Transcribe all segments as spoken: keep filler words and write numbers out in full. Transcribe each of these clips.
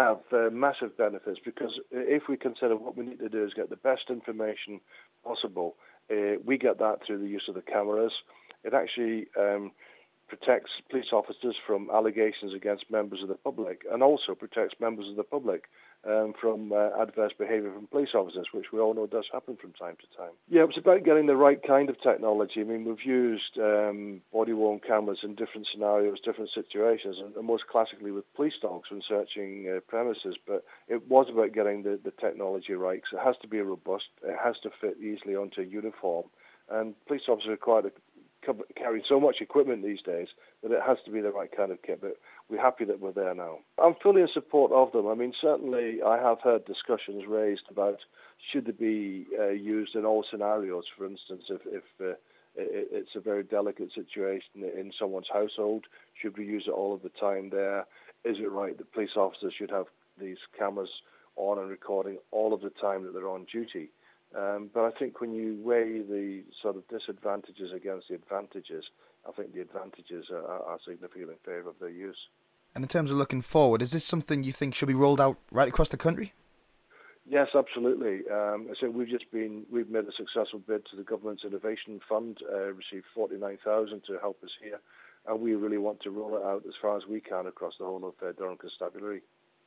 have uh, massive benefits, because if we consider what we need to do is get the best information possible, uh, we get that through the use of the cameras. It actually um, protects police officers from allegations against members of the public, and also protects members of the public um, from uh, adverse behaviour from police officers, which we all know does happen from time to time. Yeah, it's about getting the right kind of technology. I mean, we've used um, body-worn cameras in different scenarios, different situations, and, and most classically with police dogs when searching uh, premises, but it was about getting the, the technology right, because it has to be robust, it has to fit easily onto a uniform, and police officers are required to carry so much equipment these days that it has to be the right kind of kit, but we're happy that we're there now. I'm fully in support of them. I mean, certainly I have heard discussions raised about should they be uh, used in all scenarios. For instance, if, if uh, it, it's a very delicate situation in someone's household, should we use it all of the time there? Is it right that police officers should have these cameras on and recording all of the time that they're on duty? Um, but I think when you weigh the sort of disadvantages against the advantages, I think the advantages are, are significant in favour of their use. And in terms of looking forward, is this something you think should be rolled out right across the country? Yes, absolutely. Um, I said we've just been we've made a successful bid to the government's innovation fund, uh, received forty-nine thousand to help us here, and we really want to roll it out as far as we can across the whole of uh, Durham Constabulary.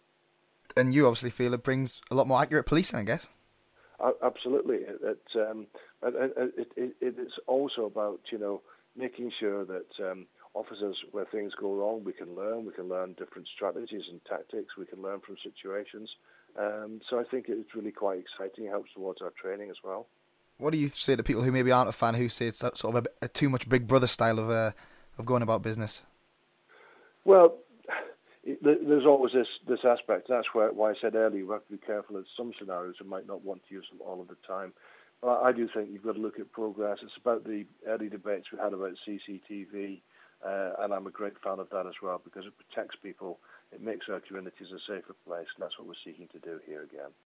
And you obviously feel it brings a lot more accurate policing, I guess. Absolutely. It, it, um, it, it, it is also about, you know, making sure that um, officers, where things go wrong, we can learn. We can learn different strategies and tactics. We can learn from situations. Um, so I think it's really quite exciting. It helps towards our training as well. What do you say to people who maybe aren't a fan, who say it's sort of a, a too much Big Brother style of uh, of going about business? Well, there's always this, this aspect. That's why, why I said earlier, we have to be careful in some scenarios and might not want to use them all of the time. But I do think you've got to look at progress. It's about the early debates we had about C C T V, uh, and I'm a great fan of that as well, because it protects people, it makes our communities a safer place, and that's what we're seeking to do here again.